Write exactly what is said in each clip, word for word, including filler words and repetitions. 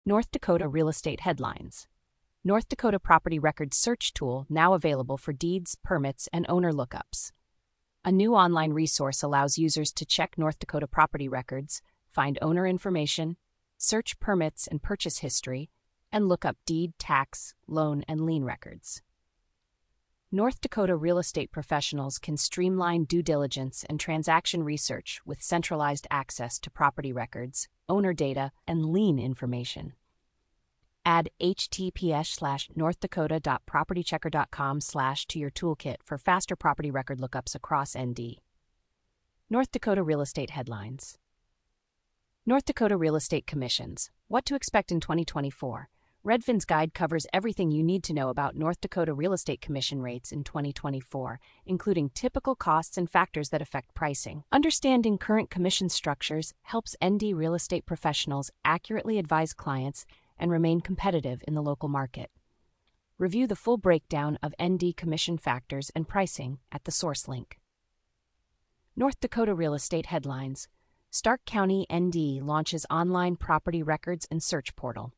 North Dakota real estate headlines. North Dakota Property Records Search Tool now available for deeds, permits, and owner lookups. A new online resource allows users to check North Dakota property records, find owner information, search permits and purchase history, and look up deed, tax, loan, and lien records. North Dakota real estate professionals can streamline due diligence and transaction research with centralized access to property records, owner data, and lien information. Add https slash northdakota.propertychecker.com slash to your toolkit for faster property record lookups across N D. North Dakota real estate headlines. North Dakota Real Estate Commissions. What to expect in twenty twenty-four. Redfin's guide covers everything you need to know about North Dakota real estate commission rates in twenty twenty-four, including typical costs and factors that affect pricing. Understanding current commission structures helps N D real estate professionals accurately advise clients and remain competitive in the local market. Review the full breakdown of N D commission factors and pricing at the source link. North Dakota real estate headlines. Stark County, N D launches online property records and search portal.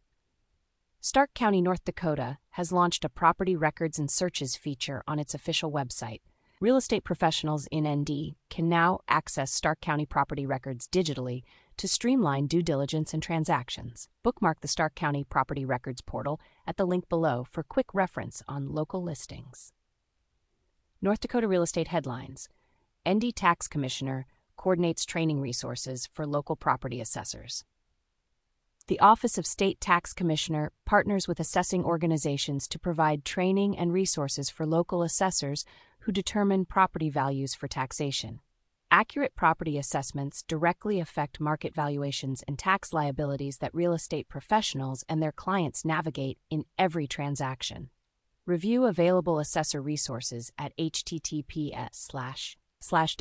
Stark County, North Dakota, has launched a property records and searches feature on its official website. Real estate professionals in N D can now access Stark County property records digitally to streamline due diligence and transactions. Bookmark the Stark County Property Records portal at the link below for quick reference on local listings. North Dakota real estate headlines. N D Tax Commissioner coordinates training resources for local property assessors. The Office of State Tax Commissioner partners with assessing organizations to provide training and resources for local assessors who determine property values for taxation. Accurate property assessments directly affect market valuations and tax liabilities that real estate professionals and their clients navigate in every transaction. Review available assessor resources at https slash slash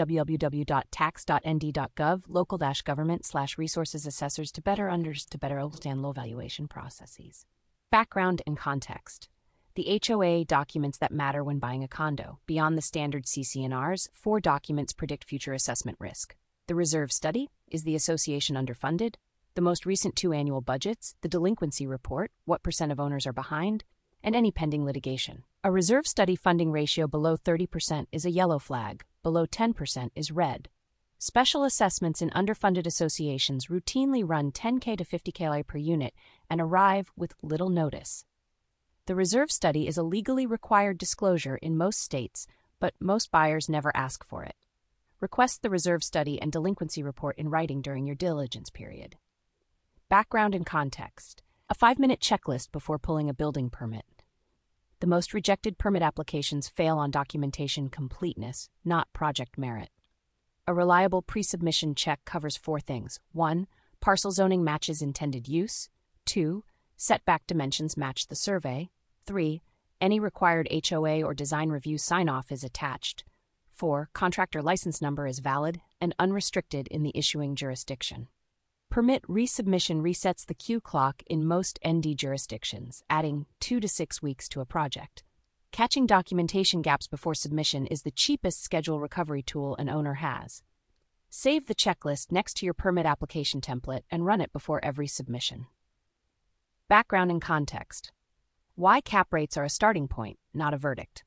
www.tax.nd.gov local dash government slash resources assessors to better understand to better understand low valuation processes. Background and context. The H O A documents that matter when buying a condo. Beyond the standard C C N Rs, four documents predict future assessment risk. The reserve study, is the association underfunded? The most recent two annual budgets, the delinquency report, what percent of owners are behind, and any pending litigation. A reserve study funding ratio below thirty percent is a yellow flag, below ten percent is red. Special assessments in underfunded associations routinely run ten thousand to fifty thousand per unit and arrive with little notice. The reserve study is a legally required disclosure in most states, but most buyers never ask for it. Request the reserve study and delinquency report in writing during your diligence period. Background and context. A five-minute checklist before pulling a building permit. The most rejected permit applications fail on documentation completeness, not project merit. A reliable pre-submission check covers four things. one. Parcel zoning matches intended use. two. Setback dimensions match the survey. three. Any required H O A or design review sign-off is attached. four. Contractor license number is valid and unrestricted in the issuing jurisdiction. Permit resubmission resets the queue clock in most N D jurisdictions, adding two to six weeks to a project. Catching documentation gaps before submission is the cheapest schedule recovery tool an owner has. Save the checklist next to your permit application template and run it before every submission. Background and context. Why cap rates are a starting point, not a verdict.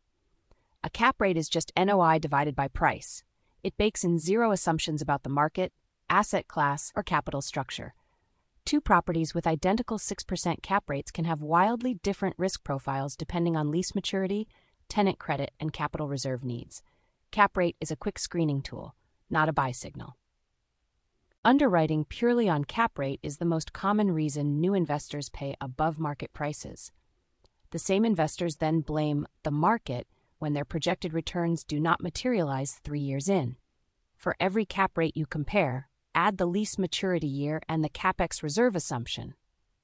A cap rate is just N O I divided by price. It bakes in zero assumptions about the market, asset class, or capital structure. Two properties with identical six percent cap rates can have wildly different risk profiles depending on lease maturity, tenant credit, and capital reserve needs. Cap rate is a quick screening tool, not a buy signal. Underwriting purely on cap rate is the most common reason new investors pay above market prices. The same investors then blame the market when their projected returns do not materialize three years in. For every cap rate you compare, add the lease maturity year and the CapEx reserve assumption.